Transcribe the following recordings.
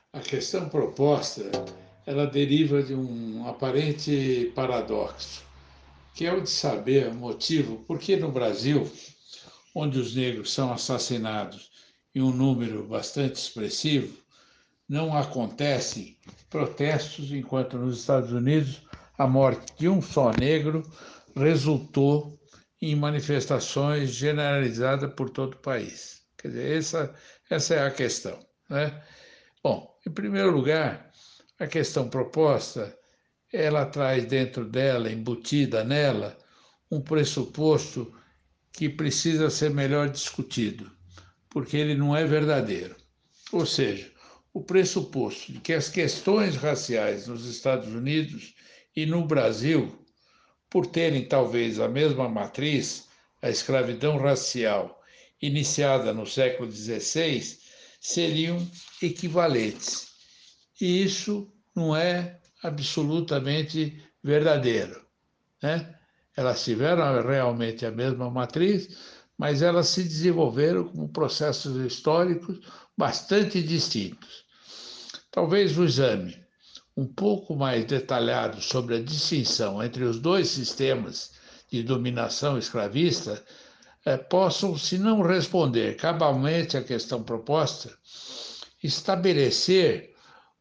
A questão proposta, ela deriva de um aparente paradoxo, que é o de saber o motivo por que no Brasil, onde os negros são assassinados em um número bastante expressivo, não acontecem protestos, enquanto nos Estados Unidos a morte de um só negro resultou em manifestações generalizadas por todo o país. Quer dizer, essa é a questão, né? Bom, em primeiro lugar, a questão proposta, ela traz dentro dela, embutida nela, um pressuposto que precisa ser melhor discutido, porque ele não é verdadeiro. Ou seja, o pressuposto de que as questões raciais nos Estados Unidos e no Brasil, por terem talvez a mesma matriz, a escravidão racial, iniciada no século XVI, seriam equivalentes. E isso não é absolutamente verdadeiro, né? Elas tiveram realmente a mesma matriz, mas elas se desenvolveram como processos históricos bastante distintos. Talvez o exame um pouco mais detalhado sobre a distinção entre os dois sistemas de dominação escravista possam, se não responder cabalmente à questão proposta, estabelecer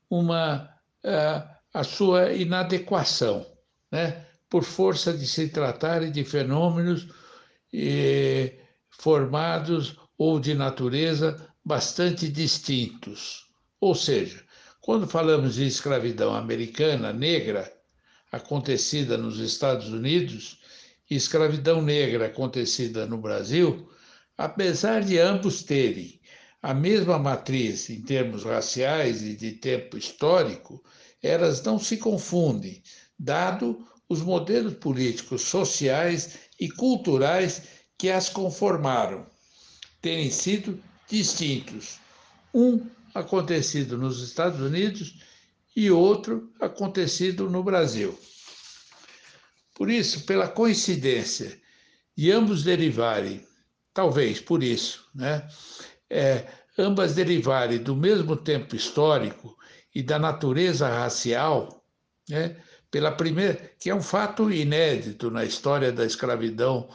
a sua inadequação, né? Por força de se tratarem de fenômenos formados ou de natureza bastante distintos. Ou seja, quando falamos de escravidão americana negra, acontecida nos Estados Unidos, e escravidão negra acontecida no Brasil, apesar de ambos terem a mesma matriz em termos raciais e de tempo histórico, elas não se confundem, dado os modelos políticos, sociais e culturais que as conformaram, terem sido distintos. Um acontecido nos Estados Unidos e outro acontecido no Brasil. Por isso, pela coincidência de ambos derivarem, talvez por isso, né, ambas derivarem do mesmo tempo histórico e da natureza racial, né, pela primeira, que é um fato inédito na história da escravidão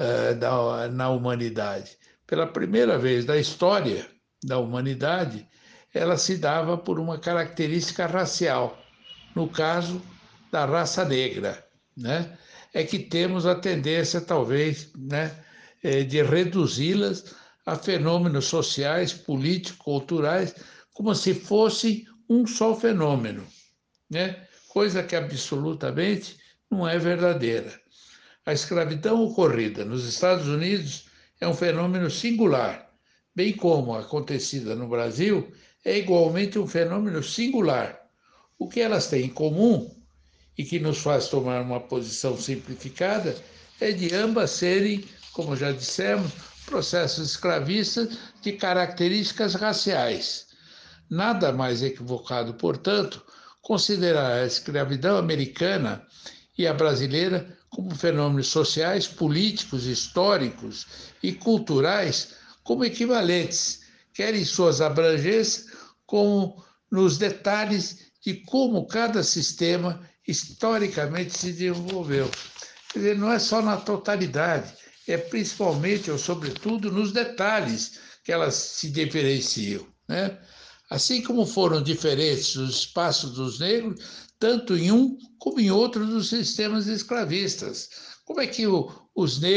na humanidade. Pela primeira vez na história da humanidade, ela se dava por uma característica racial, no caso da raça negra, né? É que temos a tendência, talvez, né, de reduzi-las a fenômenos sociais, políticos, culturais, como se fosse um só fenômeno, né? Coisa que absolutamente não é verdadeira. A escravidão ocorrida nos Estados Unidos é um fenômeno singular, bem como a acontecida no Brasil é igualmente um fenômeno singular. O que elas têm em comum e que nos faz tomar uma posição simplificada é de ambas serem, como já dissemos, processos escravistas de características raciais. Nada mais equivocado, portanto, considerar a escravidão americana e a brasileira como fenômenos sociais, políticos, históricos e culturais como equivalentes, quer em suas abrangências, como nos detalhes de como cada sistema historicamente se desenvolveu. Quer dizer, não é só na totalidade, é principalmente ou sobretudo nos detalhes que elas se diferenciam, né? Assim como foram diferentes os espaços dos negros, tanto em um como em outro dos sistemas escravistas. Como é que os negros